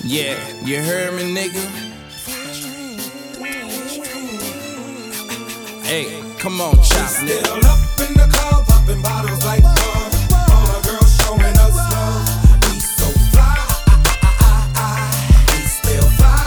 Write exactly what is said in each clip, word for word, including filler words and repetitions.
Yeah, you heard me, nigga? Hey, come on, chop, nigga. Still up in the club, popping bottles like fun. All the girls showing us love. We so fly, we still fly.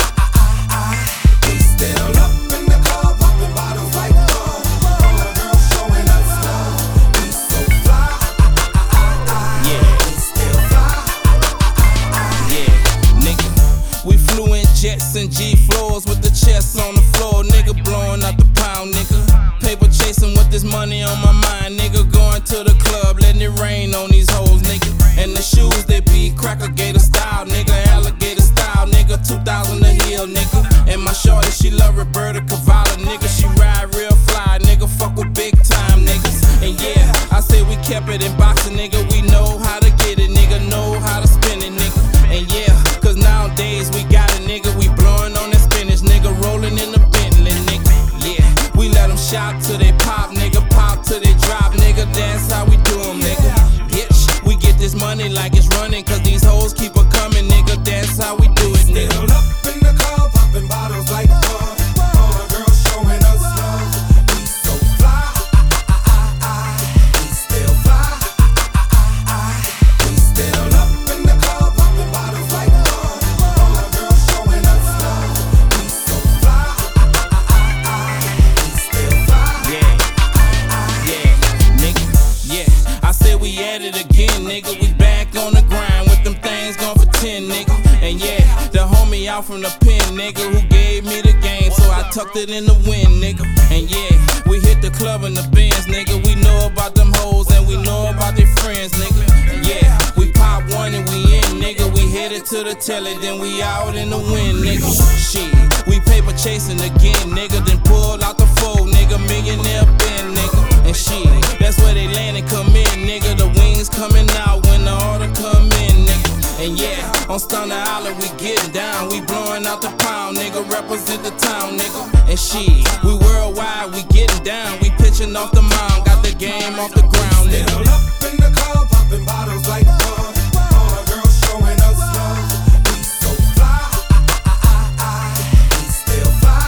We still up in the club, popping bottles like fun. All the girls showing us love. We so fly, Yeah, we still fly. yeah, nigga. We flew in jets and G floors with the chests on the floor, nigga. Blowing out the pound, nigga. Paper chasing with this money on my mind, nigga. Going to the club, letting it rain on these hoes, nigga. And the shoes, they be cracker gator style, nigga. Alligator style, nigga. two thousand a heel, nigga. And my shorty, she love Roberta Cavalli, nigga. She ride real fly, nigga. Fuck with big time niggas. And yeah, I say we kept it in boxing, nigga. We know how to get it, nigga. Know how to spin it, nigga. And yeah, cause nowadays we got it, nigga. We blowing on that spinach, nigga. Rolling in the Bentley, nigga. Yeah, we let them shout till they pop, nigga. Pop till they drop, nigga. That's how we do them, nigga. Bitch, we get this money like it's running, cause these hoes keep a coming, nigga. That's how we do it, nigga. Still up in the club, popping bottles like fun. All the girls showing us love. We so fly, we still fly. We still up in the club, popping bottles like fun. All the girls showing us love. We so fly, we still fly. Yeah, yeah, nigga. Yeah, I said we at it again, nigga. We back on the grind with them things going for ten, nigga. And yeah, the homie out from the pen, nigga, who gave me the game, so I tucked it in the wind, nigga. And yeah, we hit the club in the Benz, nigga. We know about them hoes and we know about their friends, nigga. And yeah, we pop one and we in, nigga. We headed to the telly, then we out in the wind, nigga. Shit, we paper chasing again, nigga. Then pull out the fold, nigga. Millionaire bin, nigga. And shit, that's where they land and come in, nigga. The wings coming out when the order come in, nigga. And yeah, on Stunner Island we getting down. We blowing out the pound, nigga. Represent the town, nigga. And shit, we worldwide, we getting down. We pitching off the mound, got the game off the ground, nigga. Still up in the club, popping bottles like fun. All the girls showing us love. We so fly, we still fly.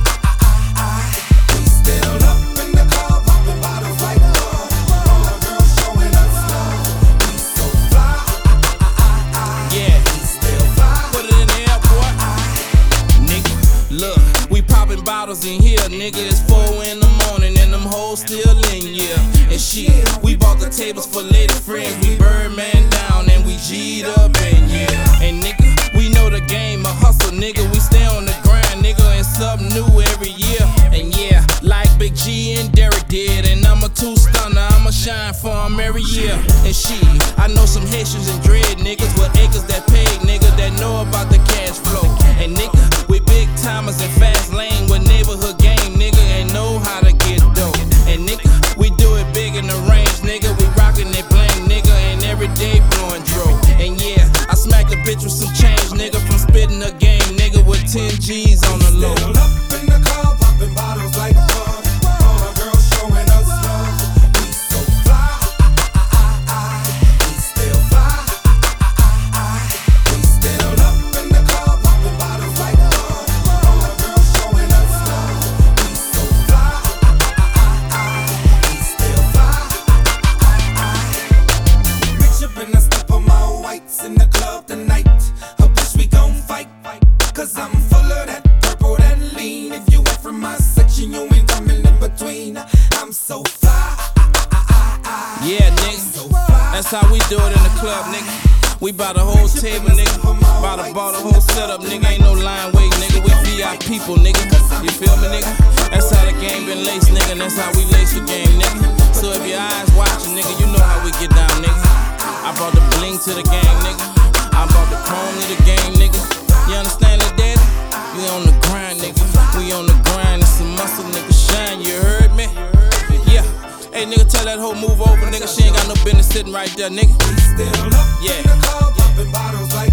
We still up in the club, popping bottles like fun. All the girls showing us love. We so fly, Yeah, we still fly. put it in the air, boy. Nigga, look, we popping bottles in here, nigga. It's four in the morning and them hoes still in, yeah. And shit, we bought the tables for lady friends. We Birdman down and we G'd up, and yeah. And nigga, we know the game, a hustle, nigga. We stay on the grind, nigga, and something new every year. And yeah, like Big G and Derek did. And I'm a two stunner, I'ma shine for 'em every year. And shit, I know some Haitians and dread niggas with acres that paid, nigga, that know about the cash flow. And nigga, we big timers in fast lane with neighborhood game, nigga, and know how to get dope. And nigga, we do it big in the range, nigga. We rockin' it blank, nigga, and every day blowing dro. And yeah, I smack a bitch with some change, nigga, from spitting a game, nigga, with ten G's on the low. Still up in the club, popping bottles like fun. All the girls showing us love. We so fly, we still fly. We still up in the club, popping bottles like fun. All the girls showing us love. We so fly, we still fly. Rich up in the step of my whites in the club tonight. I wish we gon' fight, cause I'm full of that purple, that lean. If you ain't from my section, you ain't coming in between. I'm so fly. Yeah, nigga, that's how we do it in the club, nigga. We bout the whole table, nigga. Bout to bought the whole setup, nigga. Ain't no line wait, nigga. We V I P people, nigga. You feel me, nigga? That's how the game been laced, nigga. And that's how we lace the game, nigga. So if your eyes watching, nigga, you know how we get down, nigga. I brought the bling to the game, nigga. I brought the chrome to the game, nigga. You understand that, daddy? We on the grind, nigga. We on the grind. It's a muscle, nigga. Shine, you heard me? Yeah. Hey, nigga, tell that hoe move over, nigga. She ain't got no business sitting right there, nigga. Still up Yeah. in the club, popping bottles like